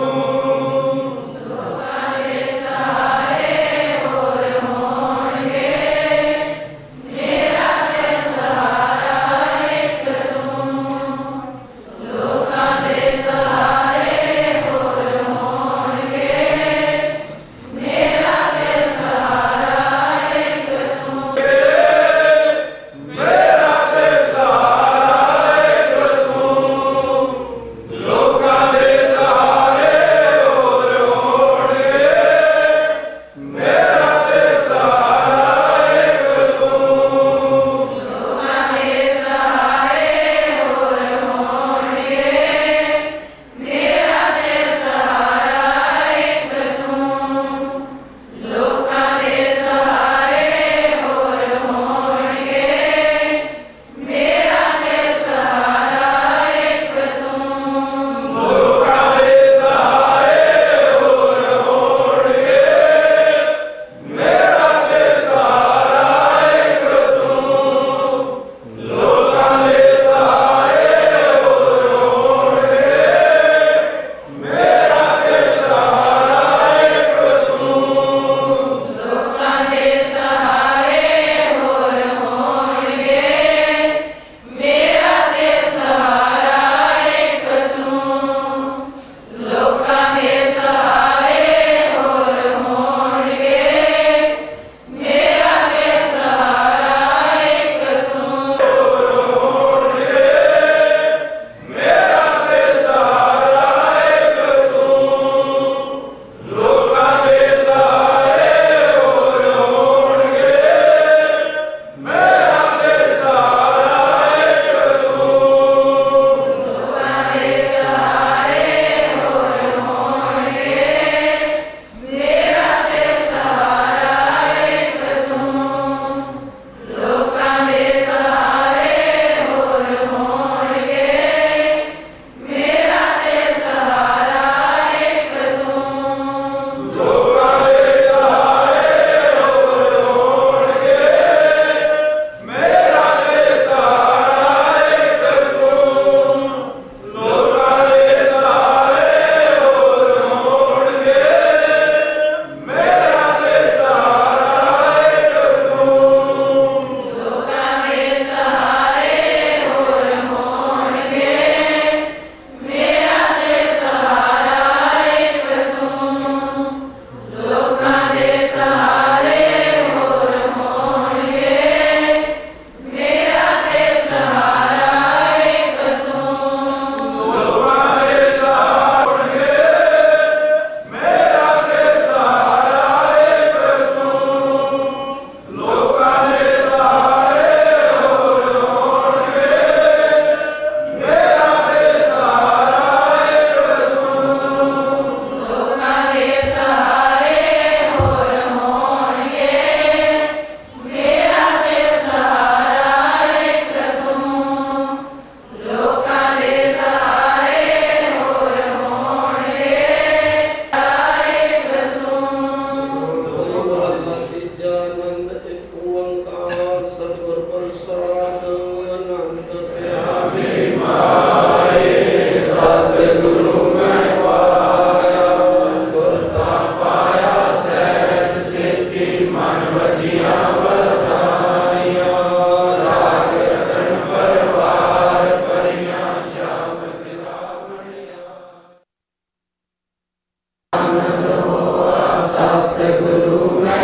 लोकां दे सहारे होर होणगे, मेरा ते सहारा एक तू, लोकां दे सहारे होर होणगे, मेरा ते सहारा एक तू। मेरा ते सहारा एक तू, लोकां दे सहारे होर होणगे, मेरा ते सहारा एक तू, लोकां दे सहारे होर होणगे, मेरा ते सहारा एक तू, लोकां दे सहारे होर होणगे, मेरा ते सहारा एक तू। लोकां दे सहारे होर होणगे, मेरा ते सहारा एक तू, लोकां दे सहारे होर होणगे, मेरा ते सहारा एक तू। लोकां दे सहारे होर होणगे, मेरा ते सहारा एक तू, लोकां दे सहारे होर होणगे, मेरा ते सहारा एक तू। होर होणगे, मेरा ते सहारा एक तू, लोकां दे सहारे होर होणगे, मेरा ते सहारा एक तू। लोकां दे सहारे होर होणगे, मेरा ते सहारा एक तू, लोकां दे सहारे होर होणगे, मेरा ते सहारा एक तू। लोकां दे सहारे होर होणगे, मेरा ते सहारा एक तू, लोकां दे सहारे होर होणगे, मेरा ते सहारा एक तू। लोकां दे सहारे होर होणगे, मेरा ते सहारा एक तू, लोकां दे सहारे होर होणगे, मेरा ते सहारा एक तू। लोकां दे सहारे होणगे, मेरा ते सहारा एक तू, लोकां दे सहारे होर होणगे, मेरा ते सहारा एक तू। लोकां दे सहारे होर होणगे, मेरा ते सहारा एक तू, लोकां दे सहारे होर होणगे, एक तू। आनंद एक ओंकार सतगुर प्रसाद आनंद प्यारे माए सतगुरु मैं पाया, गुर ता पाया सहज सिद्धि मन वजिया वरदाइया, राग रतन परवार परिया शाबद रावणिया। आनंद होआ सतगुरु मैं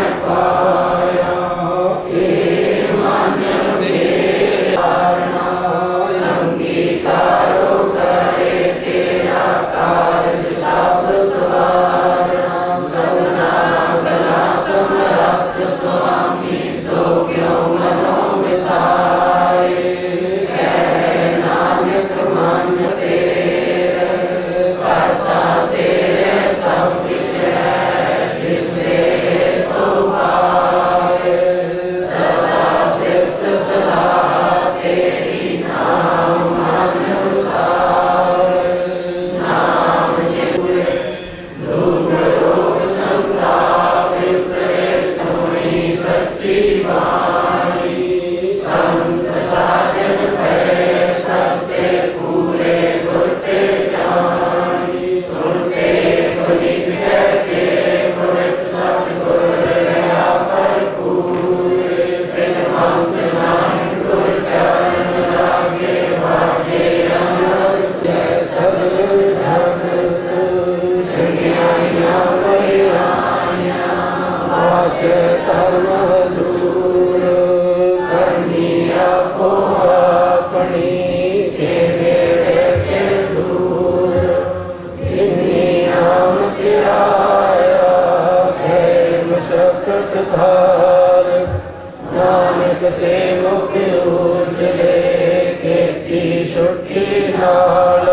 ਨਾਨਕ ਤੇ ਮੁਖ ਉਜਲੇ ਕੀਤੀ ਛੁੱਟੀ ਨਾਲ